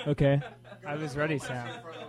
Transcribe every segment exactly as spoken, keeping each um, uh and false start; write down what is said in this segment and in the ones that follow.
Okay. I was ready, Sam.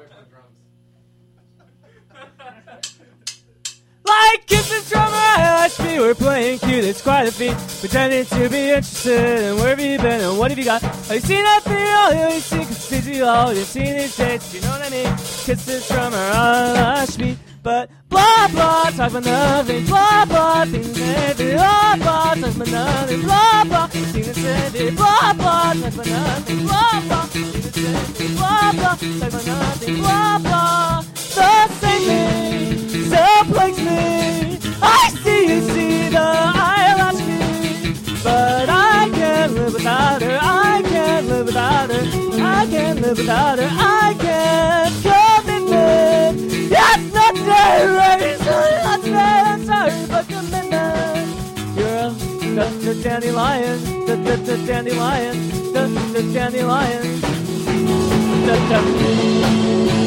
Like kissing drummer, I watch me. We're playing cute, it's quite a feat. Pretending to be interested, and where have you been, and what have you got? Have you seen nothing? All you see, cause did you all? You've seen these dates, you know what I mean? Kiss this drummer, I watch me. But blah blah, talk about nothing. Blah blah, things that do. Blah blah, talk about nothing. Blah blah, things that do. Blah blah, talk about nothing. Blah blah, things that do. Blah blah, talk about nothing. Blah blah, the same thing, so plagues me. I see you see the eyelash me, but I can't live without her. I can't live without her. I can't live without her. I can't commitment. That's not right. Sorry, I'm sorry, but commitment. You're a the, the dandelion, the, the, the dandelion, the, the dandelion. The, the.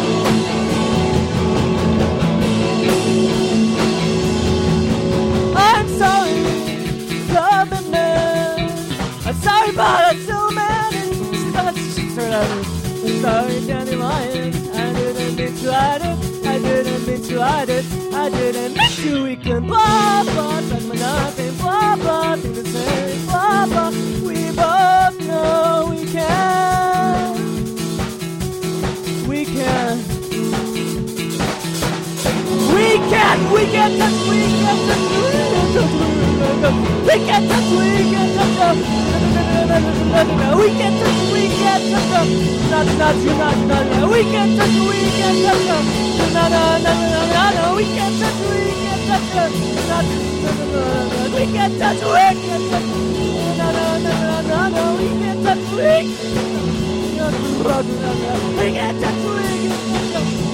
I'm sorry, commitment. I'm sorry, but I'm still a man. I'm sorry, dandelion. I didn't mean to hide it. I didn't mean to hide it. I didn't mean to. We can blah blah, talk about nothing. Blah blah, think the same. Blah blah. We both know we can. We can. We can. We can touch. We can touch. We can touch. We can touch. We can touch. We can touch. Not, not you, not, not. We can touch. We can touch. No, no, no, no, no, no. We can touch. We can touch. Not, no, no, no, no. We can touch. We can touch. No, no, no, no, no. We can touch. We can touch. We can touch. We can touch.